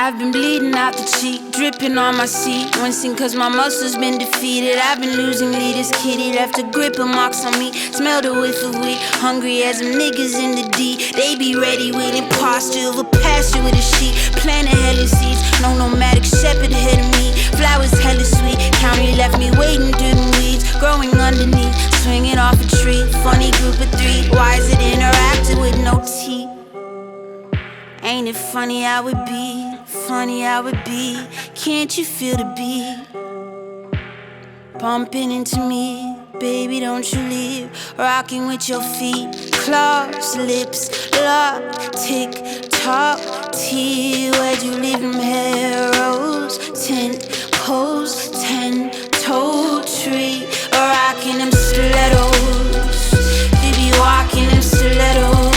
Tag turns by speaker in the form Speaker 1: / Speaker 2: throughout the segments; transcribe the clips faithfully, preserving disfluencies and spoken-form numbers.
Speaker 1: I've been bleeding out the cheek, dripping on my seat, wincing cause my muscles been defeated. I've been losing leaders, kitty left a grip and marks on me. Smell the whiff of weed, hungry as them niggas in the D. They be ready with imposture of a pasture with a sheep. Planting hella seeds, no nomadic shepherd ahead of me. Flowers hella sweet, county left me waiting through the weeds. Growing underneath, swinging off a tree. Funny group of three, why is it interacting with no teeth? Ain't it funny how it be, funny how it be? Can't you feel the beat bumping into me? Baby, don't you leave, rocking with your feet. Claws, lips, lock, tick, tock, T. Where'd you leave them arrows? Ten posts, ten toe tree, rocking them stilettos. You be walking them stilettos.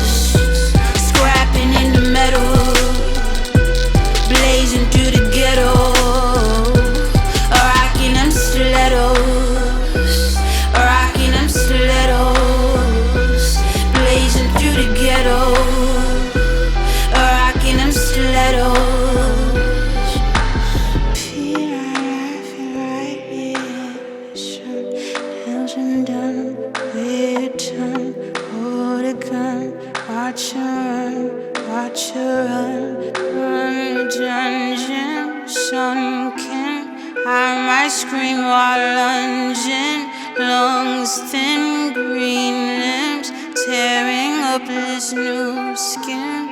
Speaker 1: Blazing through the ghetto, rocking them stilettos, rocking them stilettos. Blazing through the ghetto, rocking them stilettos. Feel right, feel right, yeah. Shut nails and done, weird tongue, hold a gun, watch her run, watch her run. Dungeon, sunken, I might scream while lunging. Lungs thin, green limbs, tearing up this new skin.